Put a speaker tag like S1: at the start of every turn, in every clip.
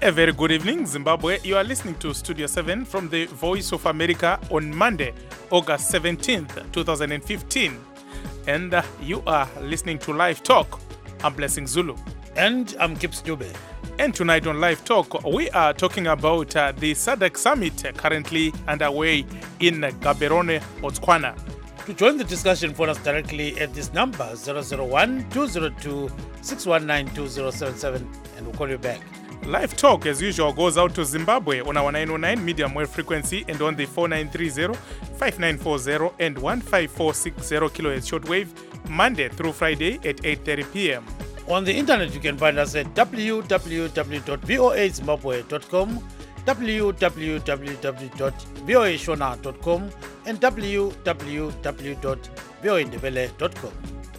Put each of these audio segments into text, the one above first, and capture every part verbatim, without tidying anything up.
S1: A very good evening, Zimbabwe. You are listening to Studio seven from the Voice of America on Monday, August seventeenth, twenty fifteen. And uh, you are listening to Live Talk. I'm Blessing Zulu.
S2: And I'm Gibbs Dube.
S1: And tonight on Live Talk, we are talking about uh, the SADC Summit uh, currently underway in uh, Gaborone, Botswana.
S2: To join the discussion, phone us directly at this number, zero zero one, two zero two, six one nine, two zero seven seven, and we'll call you back.
S1: Live Talk, as usual, goes out to Zimbabwe on our nine oh nine medium wave frequency and on the four nine three zero, five nine four zero and one five four six zero kilohertz shortwave, Monday through Friday at eight thirty p.m.
S2: On the internet, you can find us at w w w dot voa zimbabwe dot com, w w w w dot voa shona dot com, and w w w dot voa ndebele dot com.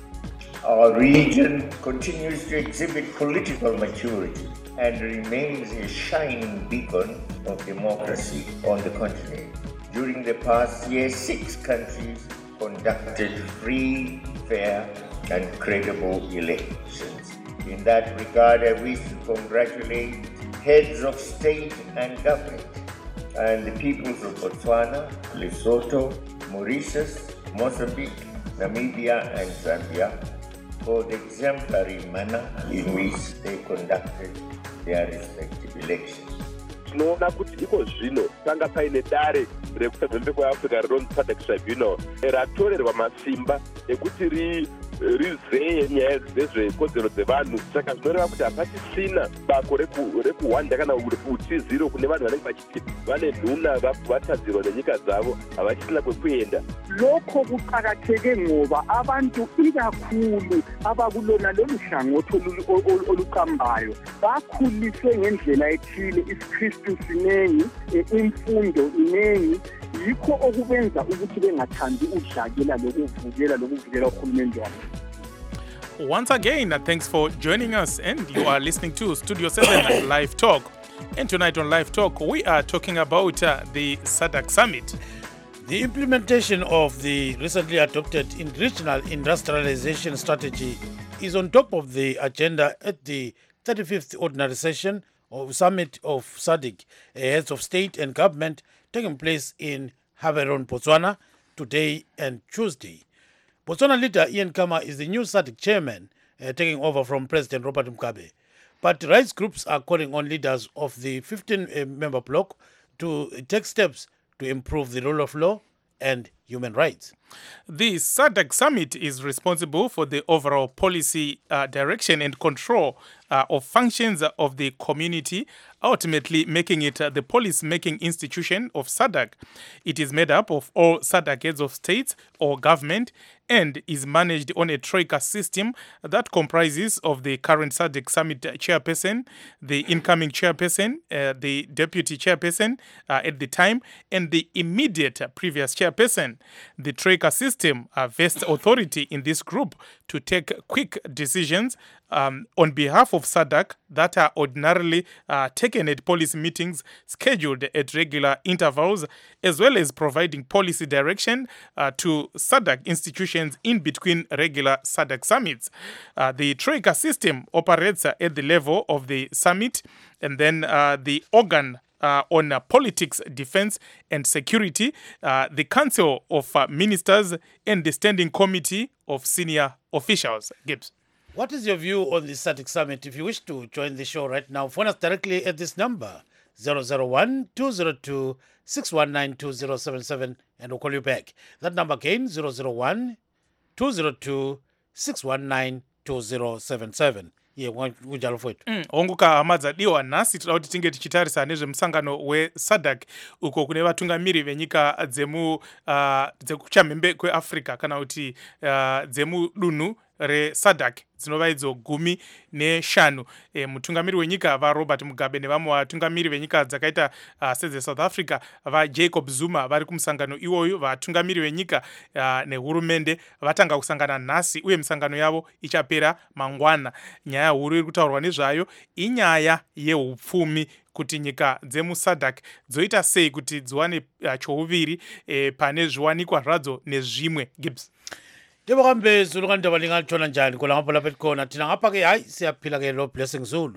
S3: Our region continues to exhibit political maturity and remains a shining beacon of democracy on the continent. During the past year, six countries conducted free, fair, and credible elections. In that regard, I wish to congratulate heads of state and government and the peoples of Botswana, Lesotho, Mauritius, Mozambique, Namibia, and Zambia for the exemplary manner in which they conducted their respective elections.
S4: Tinoona kuti iko zvino tanga paine dare rekutadzambe kweAfrica rinonzi SADC Tribunal ratorerwa masimba ekuti ri rizeye nyaya dzezvekodzero dzevanhu. Saka zvinoreva kuti hapachisina bako rekuhwanda kana utiziro kune vanhu vanenge vachiti vane nhuna vatadzirwa nenyika dzavo havachisina kwekuenda.
S5: Lokho kuqakatheke ngoba abantu ikakhulu abakulona lolu hlangothi oluqambayo bakhuliswe ngendlela ethile, isikristu sinengi, imfundo inengi, yikho okubenza ukuthi bengathandi udlakela lokuvukela lokuvukela uhulumende wabo.
S1: Once again, uh, thanks for joining us, and you are listening to Studio seven Live Talk. And tonight on Live Talk, we are talking about uh, the SADC Summit.
S2: The implementation of the recently adopted regional industrialization strategy is on top of the agenda at the thirty-fifth Ordinary Session of Summit of SADC, heads of state and government, taking place in Gaborone, Botswana, today and Tuesday. Botswana leader Ian Khama is the new SADC chairman, uh, taking over from President Robert Mugabe. But rights groups are calling on leaders of the fifteen-member bloc to take steps to improve the rule of law and human rights.
S1: The SADC Summit is responsible for the overall policy uh, direction and control uh, of functions of the community, ultimately making it uh, the policy-making institution of SADC. It is made up of all SADC heads of states or government and is managed on a troika system that comprises of the current SADC Summit chairperson, the incoming chairperson, uh, the deputy chairperson uh, at the time, and the immediate previous chairperson. The troika system uh, vests authority in this group to take quick decisions um, on behalf of SADC that are ordinarily uh, taken at policy meetings scheduled at regular intervals, as well as providing policy direction uh, to SADC institutions in between regular SADC summits. Uh, the troika system operates uh, at the level of the summit, and then uh, the organ Uh, on uh, politics, defense, and security, uh, the Council of uh, Ministers, and the Standing Committee of Senior Officials. Gibbs.
S2: What is your view on the SADC Summit? If you wish to join the show right now, phone us directly at this number, zero zero one, two zero two, six one nine, two zero seven seven, and we'll call you back. That number again, zero zero one, two zero two, six one nine, two zero seven seven. kunjalo fowethu
S1: mm, onguka hama dzadiwa nhasi toda kuti tinge tichitarisa nezvemusangano weSADC uko kune vatungamiri venyika dzemu uh, dzekuchamhembe kweAfrica kana kuti uh, dzemudunhu reSADC dzinova idzo gumi neshanu. E, mutungamiri wenyika vaRobert Mugabe nevamwe vatungamiri venyika dzakaita uh, sedzeSouth Africa vaJacob Zuma vari kumusangano iwoyo. Vatungamiri venyika uh, nehurumende vatanga kusangana nhasi uye misangano yavo ichapera mangwana. Nyaya huru iri kutaurwa nezvayo inyaya yeupfumi, kuti nyika dzemuSADC dzoita sei kuti dziwane uh, chouviri eh, pane zviwanikwa zvadzo nezvimwe. Gibbs.
S2: Ndiba kambe Zulu kandaba lingathola njani kula ngapha lapha ekhona thina ngapha ke hayi siyaphila ke lo Blessing Zulu.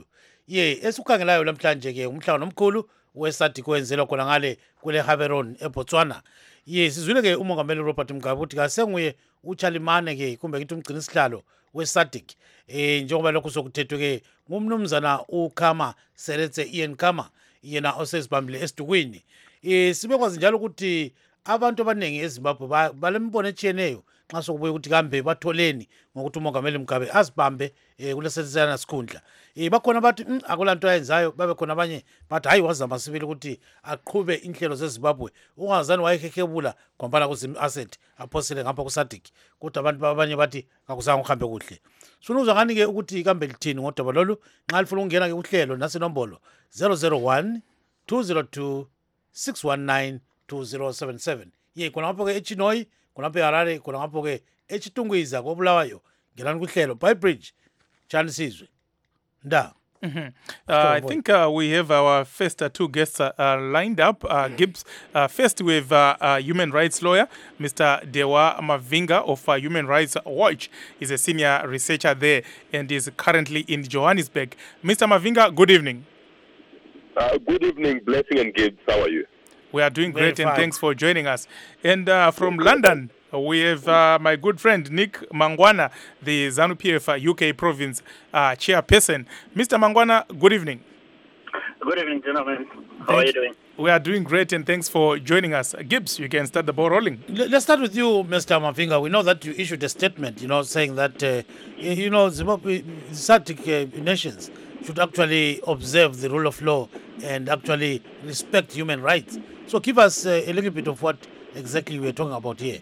S2: ye esikhangelayo namhlanje ke umhlangano omkhulu weSADC wenzelwa khona ngale kule Gaborone eBotswana. Ye sizwile ke umongameli Robert Mugabe uthi kasenguye uChalimane ke kumbe ngithi umgcini sihlalo weSADC eh njengoba lokho sokuthethwe ke ngumnumzana uKhama Seretse Ian Khama yena osesibambile esidukwini. Eh sibekwazi njalo ukuthi abantu abaningi eZimbabwe balembono etshiyeneyo nxa sokubuye ukuthi kambe batholeni ngokuthi umongameli Mugabe azibambe eh kulesesana sikhundla. Eh bakhona bathi akulanto ayenzayo, babe khona abanye bathi hayi wazama sibili ukuthi aqhube inhlelo zeZimbabwe ungazani wayekhekebula kwambala ku-Zim Asset aphosele ngapha kuSADC, kodwa abantu abanye bathi akuzange uhambe kuhle. Sunuzwa ngani ke ukuthi kambe lithini ngodaba lolu nxa lifuna ukungena ke uhlelo nasenombolo zero zero one two zero two six one nine two zero seven seven. Ye khona ngapho ke eChinoi, khona ngapho eHarare, khona ngapho ke eChitungwiza koBulawayo. Ngelani kuhlelo By Bridge Chanisizwe. Nda.
S1: Mm-hmm. Uh, I think uh, we have our first uh, two guests uh, uh, lined up. Uh, Gibbs, uh, first we have uh, uh, human rights lawyer, Mister Dewa Mavinga of uh, Human Rights Watch. He's a senior researcher there and is currently in Johannesburg. Mister Mavinga, good evening.
S4: Uh, good evening, Blessing and Gibbs. How are you?
S1: We are doing
S2: Very
S1: great and
S2: fine.
S1: thanks for joining us. And uh, from London, we have uh, my good friend Nick Mangwana, the ZANU-P F uh, U K province uh, chairperson. Mister Mangwana, good evening.
S6: Good evening, gentlemen. How
S1: Thank
S6: are you
S1: you.
S6: doing?
S1: We are doing great and thanks for joining us. Gibbs, you can start the ball rolling.
S2: L- Let's start with you, Mister Mavinga. We know that you issued a statement, you know, saying that, uh, y- you know, Zimbabwe, SADC uh, nations should actually observe the rule of law and actually respect human rights. So give us uh, a little bit of what exactly we're talking about here.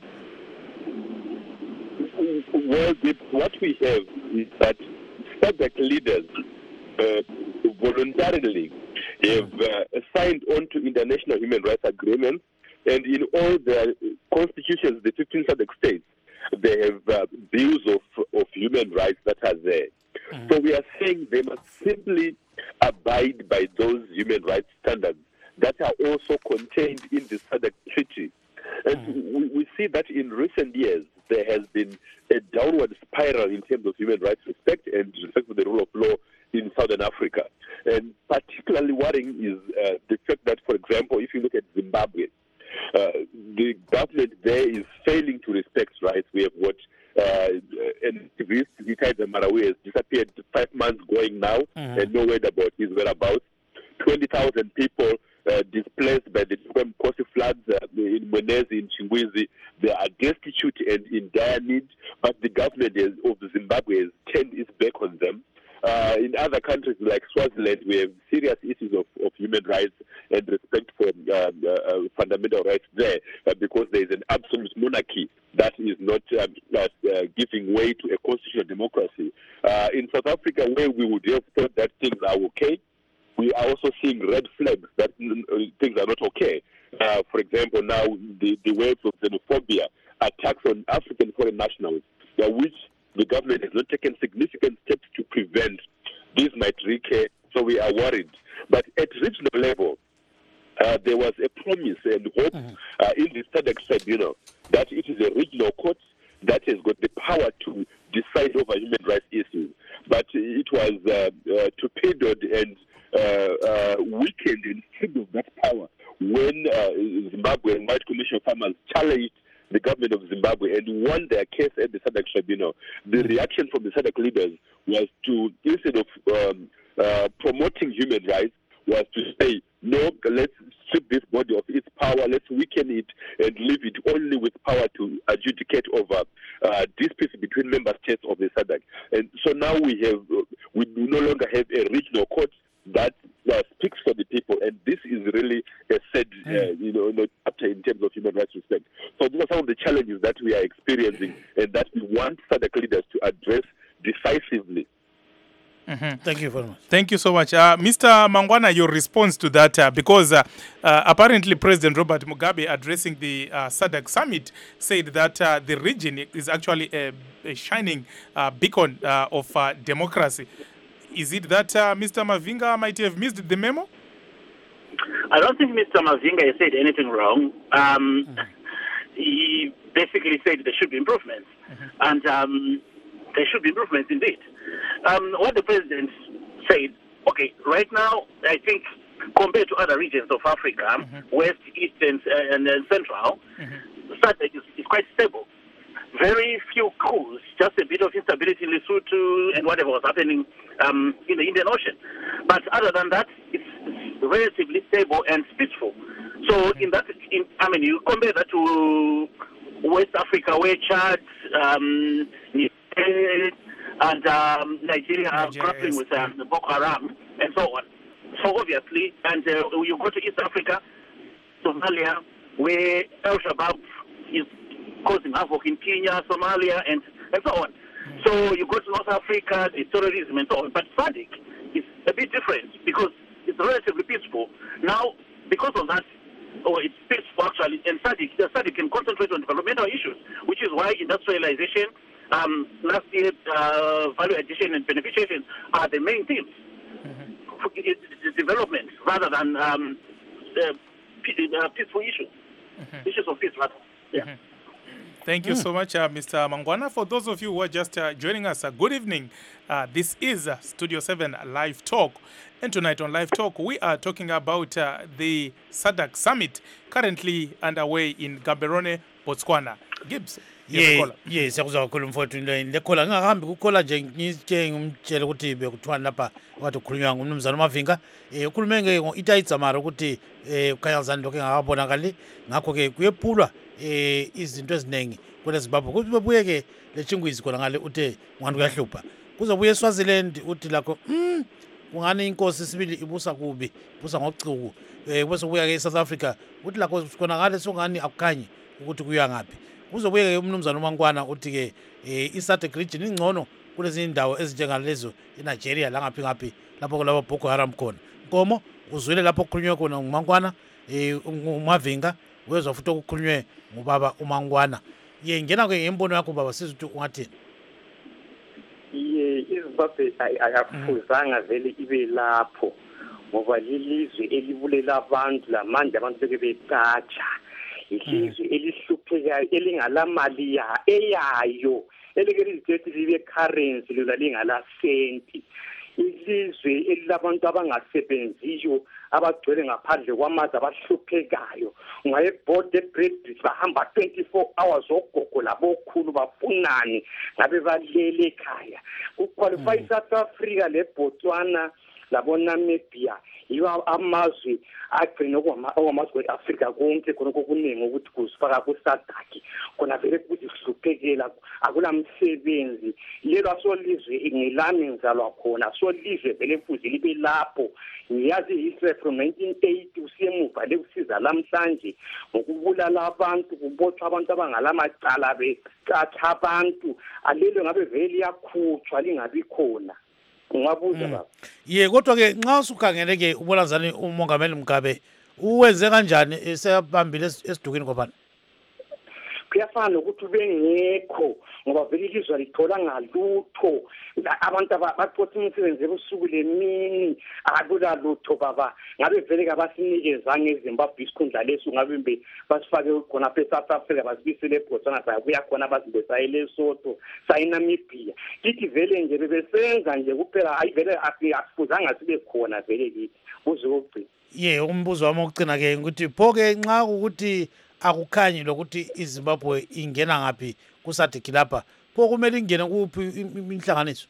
S4: Well, the, what we have is that SADC leaders uh, voluntarily have uh, signed on to international human rights agreements, and in all their constitutions, the fifteen SADC states, they have uh, bills of, of human rights that are there. Mm-hmm. So we are saying they must simply abide by those human rights standards that are also contained in the SADC treaty. And mm-hmm. we, we see that in recent years, there has been a downward spiral in terms of human rights respect and respect for the rule of law in Southern Africa. And particularly worrying is uh, the fact that, for example, if you look at Zimbabwe, uh, the government there is failing to respect rights. We have got uh, an activist, Hikainde Marawi, has disappeared five months going now, mm-hmm. and no word about his whereabouts. twenty thousand people Uh, displaced by the Kosi floods uh, in Mwenezi, in Chingwizi. They are destitute and in dire need, but the government is, of Zimbabwe has turned its back on them. Uh, in other countries like Swaziland, we have serious issues of, of human rights and respect for uh, uh, fundamental rights there uh, because there is an absolute monarchy that is not uh, uh, giving way to a constitutional democracy. Uh, in South Africa, where we would have thought that things are okay, we are also seeing red flags that uh, things are not okay. Uh, for example, now the, the waves of xenophobia, attacks on African foreign nationals, uh, which the government has not taken significant steps to prevent. This might recur, so we are worried. But at regional level, uh, there was a promise and hope mm-hmm. uh, in the SADC tribunal that it is a regional court that has got the power to decide over human rights issues. But it was uh, uh, torpedoed and Uh, uh, weakened and stripped of that power when uh, Zimbabwe and White Commission farmers challenged the government of Zimbabwe and won their case at the SADC tribunal. The reaction from the SADC leaders was to, instead of um, uh, promoting human rights, was to say, no, let's strip this body of its power, let's weaken it and leave it only with power to adjudicate over uh, disputes between member states of the SADC. And so now we have, we no longer have a regional court that uh, speaks for the people, and this is really a sad, uh, you know, you know, chapter in terms of human rights respect. So these are some of the challenges that we are experiencing, and that we want SADC leaders to address decisively.
S2: Mm-hmm. Thank you very much.
S1: Thank you so much. Uh, Mister Mangwana, your response to that, uh, because uh, uh, apparently President Robert Mugabe addressing the uh, SADC summit said that uh, the region is actually a, a shining uh, beacon uh, of uh, democracy. Is it that uh, Mister Mavinga might have missed the memo?
S6: I don't think Mister Mavinga has said anything wrong. Um, mm-hmm. He basically said there should be improvements. Mm-hmm. And um, there should be improvements indeed. Um, what the president said, okay, right now, I think, compared to other regions of Africa, mm-hmm. West, East, and, uh, and uh, Central, mm-hmm. SADC is, is quite stable. Very few coups, just a bit of instability in Lesotho and whatever was happening um, in the Indian Ocean. But other than that, it's relatively stable and peaceful. So in that, in, I mean, you compare that to West Africa, where Chad um, and um, Nigeria are grappling with um, Boko Haram and so on. So obviously, and uh, you go to East Africa, Somalia, where Al Shabaab is causing havoc in Kenya, Somalia, and, and so on. So you go to North Africa, the terrorism and so on. But SADC is a bit different because it's relatively peaceful. Now, because of that, or it's peaceful actually, and SADC, the SADC can concentrate on developmental issues, which is why industrialization, um, last year, uh, value addition and beneficiation are the main themes. Mm-hmm. It's, it's development rather than um, uh, peaceful issues, mm-hmm. issues of peace rather. Yeah. Mm-hmm.
S1: Thank you mm. so much, uh, Mister Mangwana. For those of you who are just uh, joining us, uh, good evening. Uh, this is uh, Studio seven Live Talk. And tonight on Live Talk, we are talking about uh, the SADC Summit currently underway in Gaborone, Botswana. Gibbs.
S2: Yeah, yes, siyakuzwa kakhulu mfowethu into lekhola ngingahambi kukhola nje ngitshenge ngumtshele ukuthi bekuthiwani lapha wathi ukhulunywa ngumnumzana uMavinga eh ukhulume ngeitayitsamara ukuthi eh ukhanyazani lokho engakabonakali ngakho ke kuyephulwa eh izinto eziningi kule Zimbabwe ukuthi bebuye ke lechingwizi khona ngale uthe ngani kuyahlupha kuzobuye eSwaziland uthi lakho mm ungani inkosi sibili ibusa kubi ibusa ngocuku eh bese kubuya ke eSouth Africa uthi lakho khona ngale songani akukhanyi ukuthi kuya ngapi uzobuye ke umnumzana uMangwana uthi ke iSADC region ingcono kulezi indawo ezinjengalezo eNigeria la ngaphi ngaphi lapho kulabo Boko Haram khona Nkomo uzwile lapho kukhulunywe khona uMangwana eh uMavinga wezwa futhi okukhulunywe ngubaba uMangwana ye ngena ke ngembono yakho baba sizuthi ungathini
S7: ye iZimbabwe ayafuzanga vele ibe lapho ngoba lilizwe elibulela abantu lamanje abantu beke becatsha ilizwe elihluphekayo elingalamali ya eyayo elikelizithethe libe currency lola lingala senti ilizwe elilabantu abangasebenziyo abagcwele ngaphandle kwamaza abahluphekayo ngayebode bread bahamba twenty-four hours ogogo labokhulu bafunani ngabe balele ekhaya uqualify South Africa leBotswana labona Namibia yiwa amazwe agcina okwamazwe eAfrica konke khona kokuningi ukuthi kuzifaka kuSADC khona vele kuzihluphekela akulamsebenzi lelo asolizwe ngilami ngizalwa khona solizwe vele futhi libe lapho ngiyazi history from nineteen eighty usiyemuva lekusiza lamhlanje ngokubulala abantu kubotshwa abantu abangalamacala becatha abantu alelo ngabe vele yakhutshwa lingabi khona ungabuza baba
S2: ye kodwa ke nxa usukhangele ke ubolanzani umongameli Mugabe uwenze kanjani esebambile esidukini ngobani
S7: kuyafana ukuthi bengekho ngoba vele ilizwe lithola ngalutho abantu abaphotha umsebenzi ebusuku lemini akula lutho baba ngabe vele kabasinikezanga eZimbabwe isikhundla leso ngabe mbe basifake khona phe South Africa basibisele eBotswana sakuya khona bazibesa eLesotho sayiNamibia kithi vele nje bebesenza nje kuphela hayi vele asifuzanga sibe khona vele kithi uzogcina
S2: ye umbuzo wami okugcina ke ukuthi phoke nxa ukuthi akukhanyi lokuthi iZimbabwe ingena ngapi kuSADC lapha pho kumele ingene kuphi inhlanganiso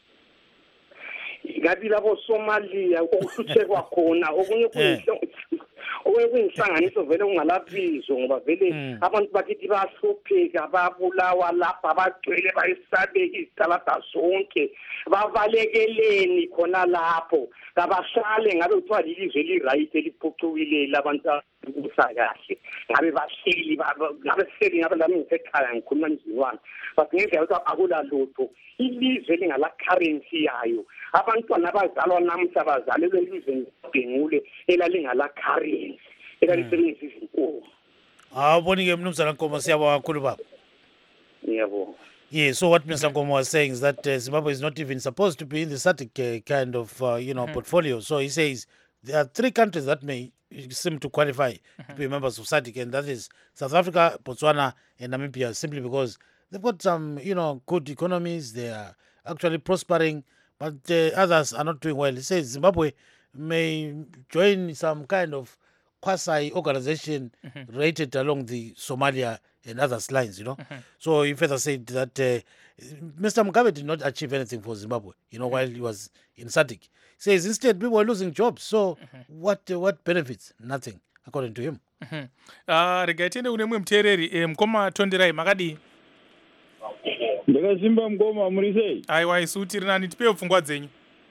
S7: ngabi labo Somalia okuhluthekwa khona okunye okuyinhlanganiso vele ungalaphizo ngoba vele abantu bakithi bahlupheka babulawa lapha abagcwele bayisabeki izitalada zonke bavalekeleni khona lapho kabashale ngabe kuthiwa lilizwe li-right eliphucukile labantu ukusakahle ngabe bahleli ngabe hleli ngabe lami ngisekhaya ngikhuluma njiwana but ngendlela ukuthi akula lutho ilizwe lingala currency yayo abantwana abazalwa namuhla abazalelwe elizweni libhengule elalingala currency elalisebenzisa izinkomo
S2: awuboni ke mnumzana Nkomo siyabonga kakhulu baba
S7: yebo.
S2: Yeah, so what Mister Nkomo was saying is that uh, Zimbabwe is not even supposed to be in the SADC uh, kind of, uh, you know, mm-hmm. portfolio. So he says there are three countries that may seem to qualify mm-hmm. to be members of SADC, and that is South Africa, Botswana, and Namibia, simply because they've got some, you know, good economies. They are actually prospering, but uh, others are not doing well. He says Zimbabwe may join some kind of quasi-organization mm-hmm. rated along the Somalia and others lines, you know. Mm-hmm. So he further said that uh, Mister Mugabe did not achieve anything for Zimbabwe, you know, mm-hmm. while he was in SADC. He says instead people were losing jobs. So mm-hmm. what uh, what benefits? Nothing, according to him.
S1: Mm-hmm. uh, rega tiende kune mumwe muteereri eh, mukoma tonderai makadii?
S8: Ndakazimba mukoma muri sei?
S1: Aiwa isu tiri nani, tipewo pfungwa dzenyu.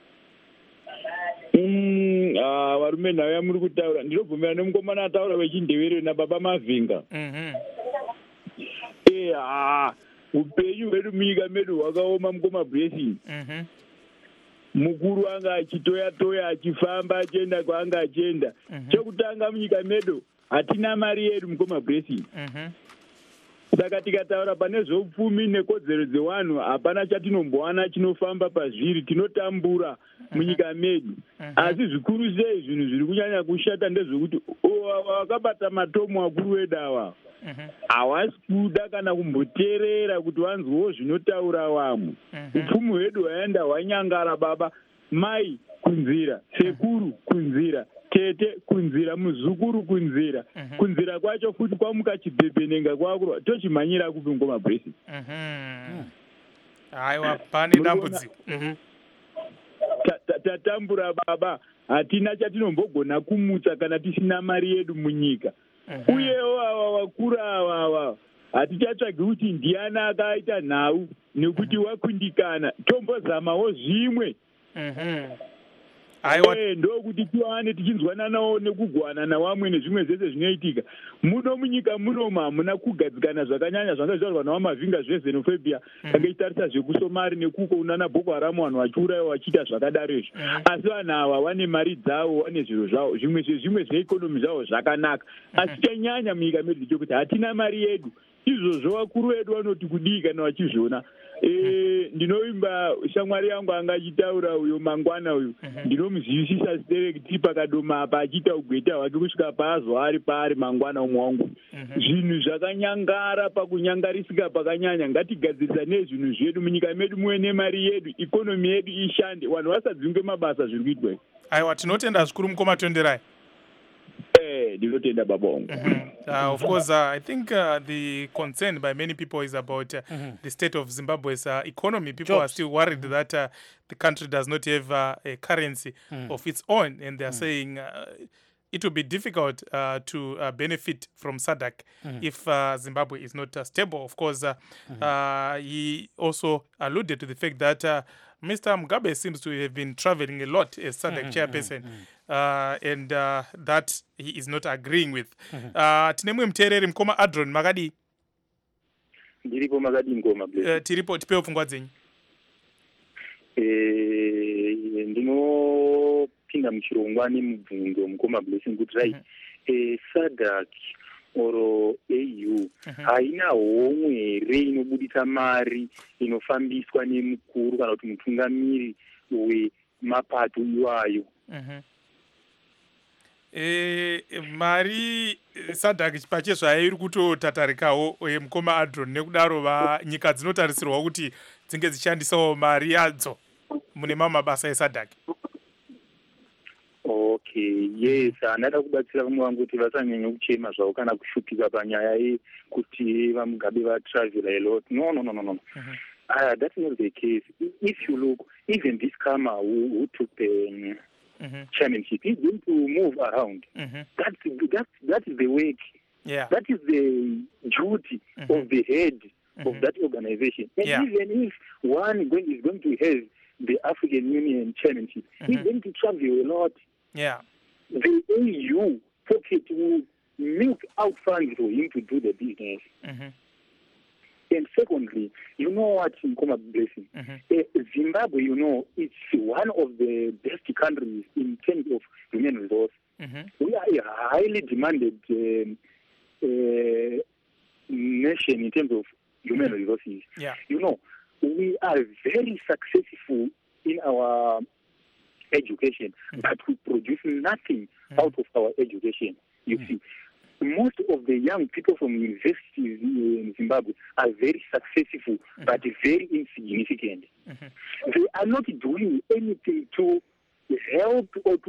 S8: Mm, ah, varume nhau yamuri kutaura ndinobvumira nemukomana ataura vechindevere nababa Mavhinga.
S1: Mhm.
S8: Eh, ah, upenyu hwedu munyika medu hwakaoma mukoma Blessing.
S1: Mhm.
S8: Mukuru anga achitoya toya achifamba achienda kwaanga achienda. Chekutanga munyika medu hatina mari yedu mukoma Blessing.
S1: Mhm.
S8: Saka tikataura pane zveupfumi nekodzero dzevanhu hapana chatinombowana chinofamba pazviri, tinotambura munyika medu. Asi zvikuru sei zvinhu zviri kunyanya kushata ndezvekuti vakabata matomu akuru wedu ava havasi kuda kana kumboteerera kuti vanzwewo zvinotaura vamwe. Upfumi hwedu hwaenda hwanyangara baba, mai kunzira, sekuru kunzira, tete kunzira, muzukuru kunzira. Mm-hmm. Kunzira kwacho futi kwamuka chibhebhenenga kwakurwa tochimhanyira kupi ngoma Blessing.
S1: Mhm. Aiwa pane dambudziko. Mhm.
S8: Tatambura baba, hatina chatinombogona kumutsa kana tisina mari yedu munyika. Uyewo ava vakuru ava hatichatsvagi kuti ndiani akaita nhau nekuti wakundikana, tombozamawo zvimwe.
S1: Mhm.
S8: Aiwa ndokuti tiwane tichinzwananawo nekugwana nawamwe nezvimwe zvese zvinoitika. Muno munyika munoma hamuna kugadzikana zvakanyanya zvanga zvitaurwa nawaMavhinga zveXenophobia kange ichitarisa zvekusomari nekuko unana Boko Haram vanhu vachiurayiwa vachiita zvakadaro izvo. Asi vanhu ava vane mari dzavo, vane zviro zvavo, zvimwe zvezvimwe zveikonomi zvavo zvakanaka. Asi chanyanya munyika medu ndechekuti hatina mari yedu. Izvozvo vakuru vedu vanoti kudii kana vachizviona. Eh, ndinoimba shamwari yangu anga achitaura uyo mangwana uyu, ndinomuzivisa sitekti pakadoma apa achiita ugweta hwake kusvika paazwa ari paari mangwana umwe wangu. Zvinhu zvakanyangara pakunyangarisika pakanyanya. Ngatigadzirisa nezvinhu zvedu munyika medu muwe nemari yedu, ikonomi yedu ishande, vanhu vasadzingwe mabasa zviri kuitwa.
S1: Aiwa tinotenda zvikuru mukoma tonderai.
S8: Eh, ndinotenda baba wangu.
S1: Uh, of course, uh, I think uh, the concern by many people is about uh, mm-hmm. the state of Zimbabwe's uh, economy. People Jobs. are still worried that uh, the country does not have uh, a currency mm. of its own, and they are mm. saying uh, it will be difficult uh, to uh, benefit from SADC mm. if uh, Zimbabwe is not uh, stable. Of course, uh, mm-hmm. uh, he also alluded to the fact that uh, Mister Mugabe seems to have been traveling a lot as SADC mm-hmm, chairperson, mm-hmm. uh, and uh, that he is not agreeing with. Mm-hmm. Uh, tinemwe mteereri mukoma Adron makadi?
S9: Ndiripo makadi ngoma Blessing.
S1: Uh, tiripo tipewo pfungwa dzenyu.
S9: Eh, ndinopinda muchirongwa nemubvunzo mukoma Blessing kuti rai eh, SADC oro A U haina homwe here inobudisa mari inofambiswa nemukuru kana kuti mutungamiri wemapato iwayo.
S1: E, mari SADC pachezvayo iri kutotatarikawo mukoma Adron, nekudaro va nyika dzinotarisirwa kuti dzinge dzichishandisawo mari yadzo mune mamwe mabasa eSADC.
S9: Okay, yes, andada kubatsira vamwe vangu kuti vasanyanya kuchema zvavo kana kushupika panyaya yekuti vaMugabe vatravel a lot. No, no, no, no, no. Mm-hmm. Uh, that's not the case. If you look, even this Kama who, who took the um, mm-hmm. chairmanship, he's going to move around. Mm-hmm. That's, that's, that is the work.
S1: Yeah.
S9: That is the duty mm-hmm. of the head mm-hmm. of that organization. And yeah. even if one going, is going to have the African Union chairmanship, mm-hmm. he's going to travel a lot.
S1: Yeah.
S9: The A U pocket will milk out funds for him to do the business.
S1: Mm-hmm.
S9: And secondly, you know what, Nkoma Blessing? Mm-hmm. Uh, Zimbabwe, you know, it's one of the best countries in terms of human resource. Mm-hmm. We are a highly demanded um, uh, nation in terms of human mm-hmm. resources.
S1: Yeah.
S9: You know, we are very successful in our education, mm-hmm. but we produce nothing mm-hmm. out of our education. You mm-hmm. see, most of the young people from universities in Zimbabwe are very successful, mm-hmm. but very insignificant. Mm-hmm. They are not doing anything to help or to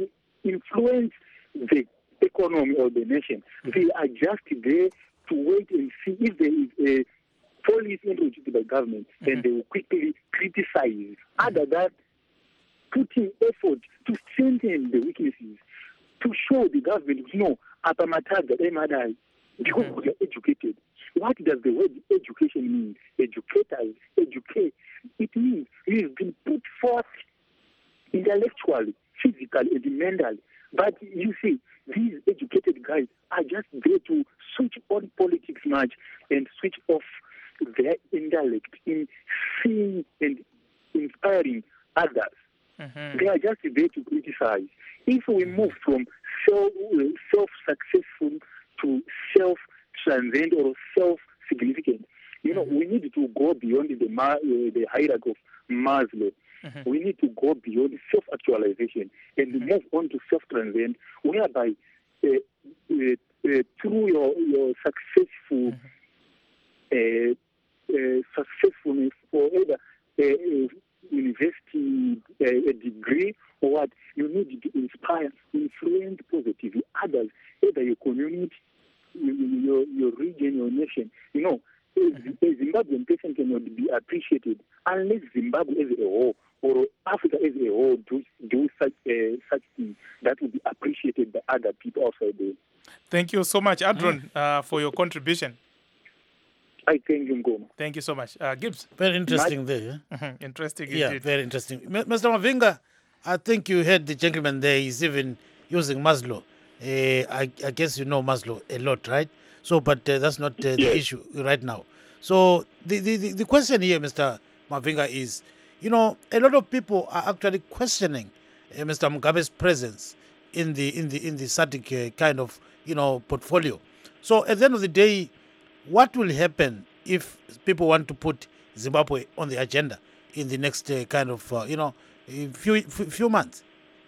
S9: influence the economy of the nation. They are just there to wait and see if there is a policy introduced by government, mm-hmm. and they will quickly criticize. Other than putting effort to strengthen the weaknesses, to show the government, you know, Apamataga, M R I, because we are educated. What does the word education mean? Educators, educate. It means we have been put forth intellectually, physically, and mentally. But you see, these educated guys are just there to switch on politics much and switch off their intellect in seeing and inspiring others. Mm-hmm. They are just there to criticize. If we move from self, self-successful to self-transcendent or self-significant, you know, mm-hmm. we need to go beyond the, uh, the hierarchy of Maslow. Mm-hmm. We need to go beyond self-actualization and mm-hmm. move on to self-transcend, whereby uh, uh, uh, through your, your successful mm-hmm. uh, uh, successfulness or either uh, university uh, a degree or what, you need to inspire, influence positively others, either your community, your, your region, your nation. You know, mm-hmm. a Zimbabwean person cannot be appreciated unless Zimbabwe as a whole or Africa as a whole do, do such uh, such things that will be appreciated by other people outside there.
S1: Thank you so much, Adron, mm. uh, for your contribution.
S9: I thank you, Ngoma.
S1: Thank you so much. Uh, Gibbs?
S2: Very interesting My, there.
S1: Yeah? Mm-hmm. Interesting
S2: Yeah,
S1: indeed.
S2: very interesting. Mister Mavinga, I think you heard the gentleman there. He's even using Maslow. Uh, I, I guess you know Maslow a lot, right? So, but uh, that's not uh, the yes. issue right now. So the, the, the question here, Mister Mavinga, is, you know, a lot of people are actually questioning uh, Mister Mugabe's presence in the in the in the S A D C uh, kind of, you know, portfolio. So at the end of the day, what will happen if people want to put Zimbabwe on the agenda in the next uh, kind of, uh, you know, few few months?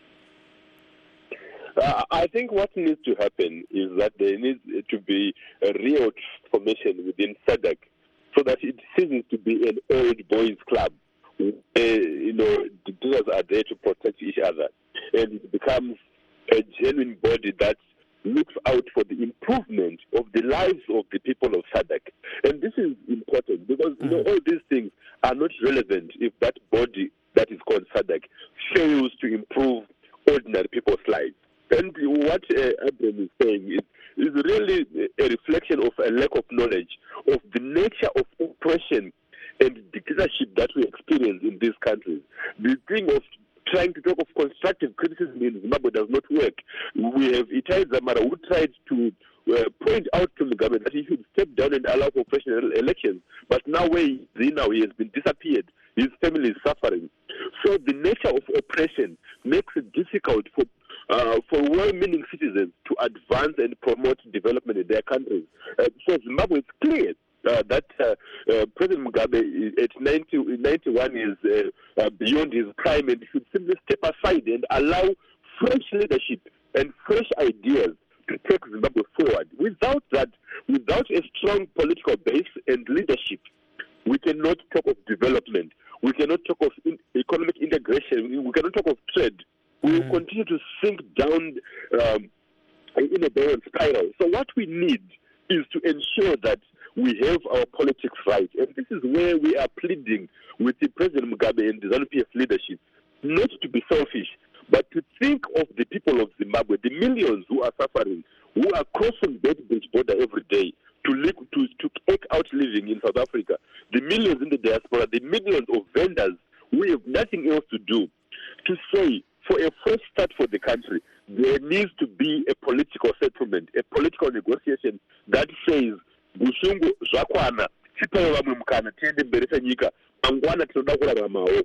S4: Uh, I think what needs to happen is that there needs to be a real transformation within S A D C so that it ceases to be an old boys club. Uh, you know, the leaders are there to protect each other, and it becomes a genuine body that looks out for the improvement of the lives of the people of S A D C. And this is important because mm-hmm. you know, all these things are not relevant if that body that is called S A D C fails to improve ordinary people's lives. And what uh, Abraham is saying is, is really a reflection of a lack of knowledge of the nature of oppression and dictatorship that we experience in these countries. The thing of trying to talk of constructive criticism in Zimbabwe does not work. We have Itai Dzamara who tried to uh, point out to Mugabe that he should step down and allow for fresh elections. But now where he is now, he has been disappeared. His family is suffering. So the nature of oppression makes it difficult for uh, for well-meaning citizens to advance and promote development in their countries. Uh, so Zimbabwe, it's clear Uh, that uh, uh, President Mugabe at ninety, ninety-one is uh, uh, beyond his prime and should simply step aside and allow fresh leadership and fresh ideas to take Zimbabwe forward. Without that, without a strong political base and leadership, we cannot talk of development. We cannot talk of in- economic integration. We cannot talk of trade. We will mm. continue to sink down um, in a downward spiral. So what we need is to ensure that we have our politics right. And this is where we are pleading with the President Mugabe and the ZANU-P F leadership, not to be selfish, but to think of the people of Zimbabwe, the millions who are suffering, who are crossing that bridge border every day to, live, to, to take out living in South Africa, the millions in the diaspora, the millions of vendors who have nothing else to do, to say, for a first start for the country, there needs to be a political settlement, a political negotiation that says, bushungu zvakwana tipaye vamwe mukana tiende mberi senyika mangwana tinoda kuraramawo.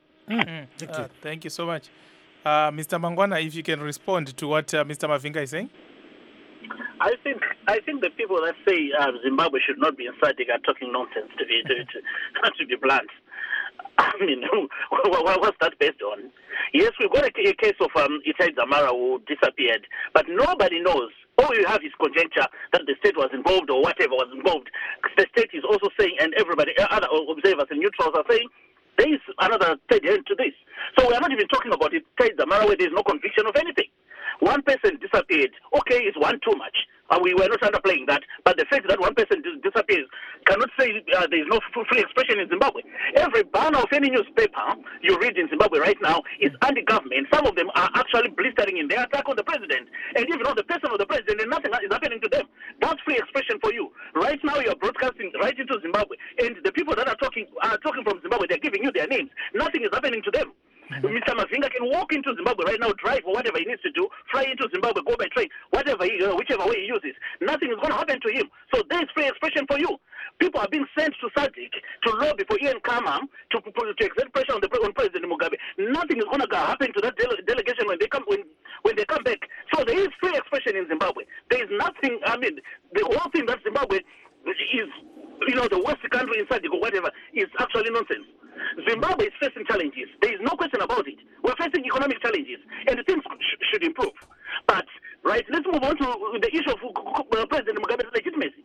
S1: Thank you so much. Uh, Mister Mangwana, if you can respond to what uh, Mister Mavinga is saying.
S6: I think I think the people that say uh, Zimbabwe should not be in S A D C are talking nonsense, to be to, to, to be blunt. I mean, what's that based on? Yes, we've got a, a case of um, Itai Dzamara who disappeared, but nobody knows. All you have is conjecture that the state was involved or whatever was involved. The state is also saying, and everybody, other observers and neutrals are saying, there is another third hand to this. So we are not even talking about Itai Dzamara where there is no conviction of anything. one person disappeared. Okay, it's one too much. Uh, we were not underplaying that, but the fact that one person dis- disappears cannot say uh, there is no f- free expression in Zimbabwe. Every banner of any newspaper you read in Zimbabwe right now is anti-government. Some of them are actually blistering in their attack on the president, and even on the person of the president, and nothing is happening to them. That's free expression for you. Right now, you are broadcasting right into Zimbabwe, and the people that are talking are talking from Zimbabwe. They're giving you their names. Nothing is happening to them. Mm-hmm. Mister Mavinga can walk into Zimbabwe right now, drive or whatever he needs to do, fly into Zimbabwe, go by train, whatever he, uh, whichever way he uses. Nothing is going to happen to him. So there is free expression for you. People are being sent to S A D C to lobby for Ian Khama to, to, to exert pressure on the on President Mugabe. Nothing is going to happen to that dele- delegation when they come when when they come back. So there is free expression in Zimbabwe. There is nothing. I mean, the whole thing that Zimbabwe is, you know, the worst country in S A D C or whatever is actually nonsense. Zimbabwe is facing challenges. There is no question about it. We're facing economic challenges, and things sh- should improve. But, right, let's move on to the issue of uh, President Mugabe's legitimacy.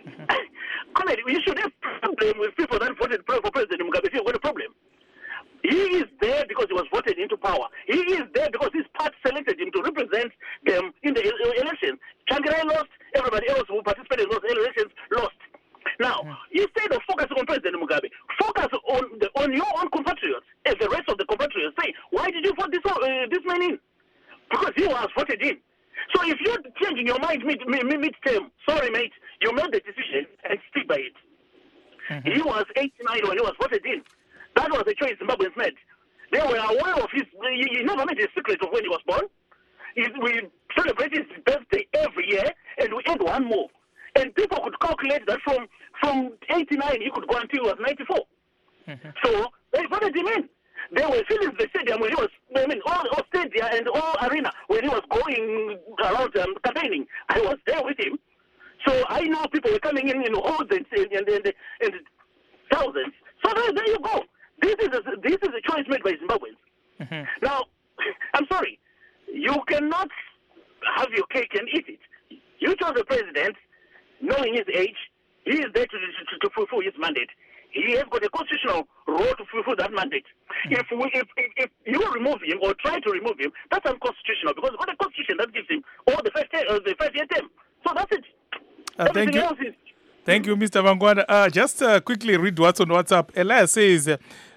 S6: Connell, you should have a problem with people that voted for President Mugabe if you've got a problem. He is there because he was voted into power. He is there because his party selected him to represent them in the elections. Changirai lost, everybody else who participated in those elections lost. Now, mm-hmm. instead of focusing on President Mugabe, focus on the, on your own compatriots, as the rest of the compatriots say, why did you vote this, uh, this man in? Because he was voted in. So if you're changing your mind mid, mid, mid-term, sorry, mate, you made the decision and stick by it. Mm-hmm. He was eighty-nine when he was voted in. That was the choice Zimbabweans made. They were aware of his, he, he never made a secret of when he was born. He, we celebrate his birthday every year, and we add one more. And people could calculate that from, from eighty-nine, he could go until he was ninety-four. Mm-hmm. So they voted him in. They were filling the stadium when he was, I mean, all, all stadium and all arena when he was going around um, campaigning. I was there with him. So I know people were coming in in hordes and, and, and, and thousands. So there, there you go. This is a, this is a choice made by Zimbabweans. Mm-hmm. Now, I'm sorry. You cannot have your cake and eat it. You chose the president, knowing his age, he is there to, to, to fulfill his mandate. He has got a constitutional role to fulfill that mandate. Mm-hmm. If, we, if, if if you remove him or try to remove him, that's unconstitutional because we've got a constitution that gives him all the five uh, the five-year term. So that's it.
S1: Uh, thank you.
S6: Else is...
S1: Thank you, Mister Mangwana. Uh, just uh, quickly read what's on WhatsApp. Elias says,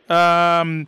S1: um,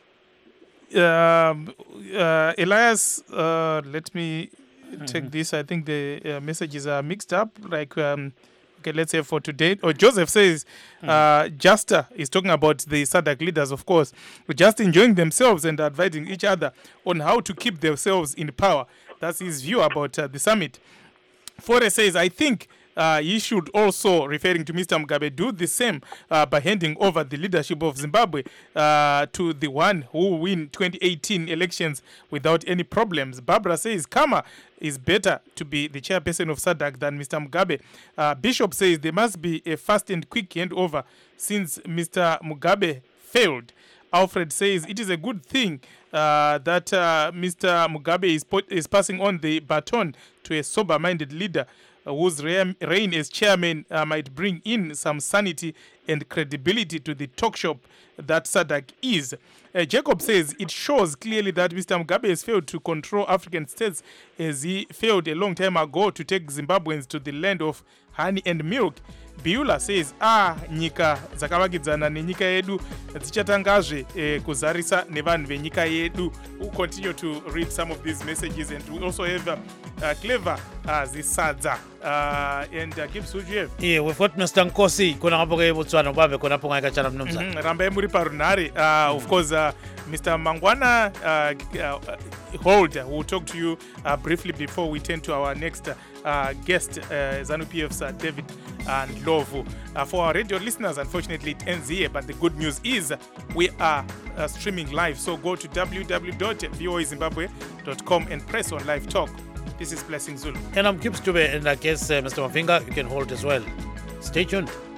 S1: um, uh, Elias, uh, let me mm-hmm. take this. I think the uh, messages are mixed up. Like, um, okay, let's say for today. Or Joseph says, mm-hmm. uh, Justa is talking about the S A D C leaders, of course, just enjoying themselves and advising each other on how to keep themselves in power. That's his view about uh, the summit. Fore says, I think uh, he should also, referring to Mister Mugabe, do the same uh, by handing over the leadership of Zimbabwe uh, to the one who will win twenty eighteen elections without any problems. Barbara says, Khama is better to be the chairperson of S A D C than Mister Mugabe. Uh, Bishop says there must be a fast and quick handover since Mister Mugabe failed. Alfred says it is a good thing uh, that uh, Mister Mugabe is, put, is passing on the baton to a sober-minded leader uh, whose reign, reign as chairman uh, might bring in some sanity and credibility to the talk shop that S A D C is. Uh, Jacob says it shows clearly that Mister Mugabe has failed to control African states as he failed a long time ago to take Zimbabweans to the land of honey and milk. Biula says, ah, nyika dzakavakidzana nenyika yedu dzichatangazve eh, kuzarisa nevanhu venyika yedu. We'll continue to read some of these messages, and we also have uh, uh, Clever uh, Zisadza uh, and uh, Gibbs, who do you have?
S2: Yeah, we've got Mister Nkosi, kuna hapo kwa Botswana, babe kuna hapo ngaika chana mnomsa.
S1: Mm-hmm. Rambe muri parunare. Uh, of course, uh, Mister Mangwana uh, uh, Holder will talk to you uh, briefly before we turn to our next uh, uh, guest, uh, ZANU-P F's uh, David and Lovu. Uh, for our radio listeners, unfortunately, it ends here, but the good news is we are uh, streaming live. So go to w w w dot v o a zimbabwe dot com and press on live talk. This is Blessing Zulu.
S2: And I'm Gibbs Dube, and I guess uh, Mister Mavinga, you can hold as well. Stay tuned.